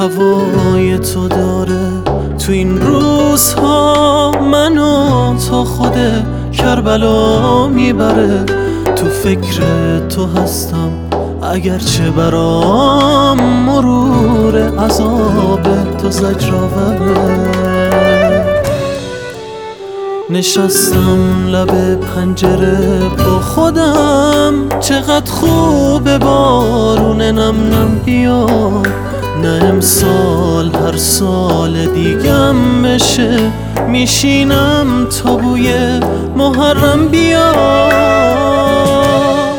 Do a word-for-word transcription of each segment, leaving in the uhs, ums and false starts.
هوای تو داره تو این روزها منو تا خود کربلا میبره. تو فکر تو هستم اگرچه برام مرور عذاب تو زجرآوره. نشستم لب پنجره با خودم، چقدر خوبه بارون نم نم بیاد. نه امسال هر سال دیگم بشه، میشینم تا بوی محرم بیاد.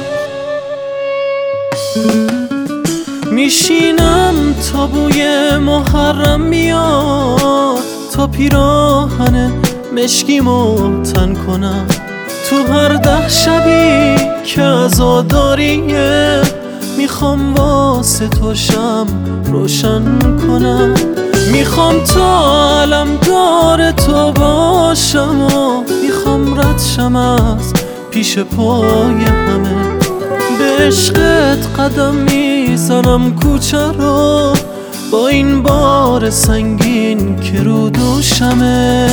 میشینم تا بوی محرم بیاد، تا پیراهن مشکیمو تن کنم. تو هر ده شبی که عزاداریه، میخوام واسه تو شم روشن کنم. میخوام تا علمدار تو باشم و میخوام رد شم از پیش پای همه. به عشقت قدم میزنم کوچه رو، با این بار سنگین که رو دوشمه.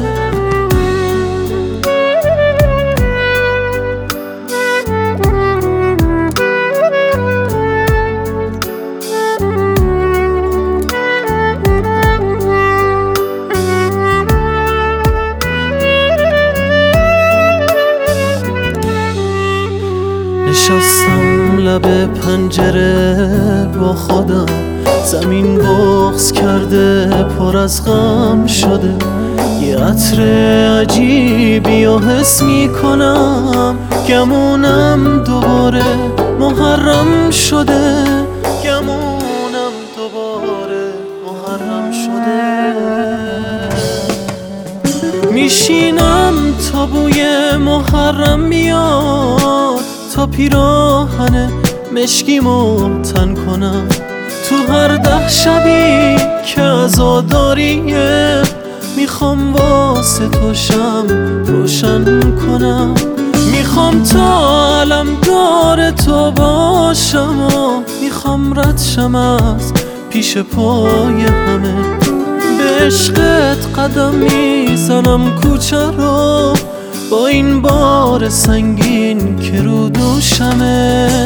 نشستم لب پنجره با خودم، زمین بغض کرده پر از غم شده. یه عطر عجیبی و حس میکنم، گمونم دوباره محرم شده. گمونم دوباره محرم شده. میشینم تا بوی محرم میاد، تا پیراهن مشکیمو تن کنم. تو هر ده شبی که عزاداریه، میخوام واسه تو شم روشن کنم. میخوام تا علمدار تو باشم و میخوام رد شم از پیش پای همه. به عشقت قدم میزنم کوچه رو، با این بار سنگین که رو دوشمه.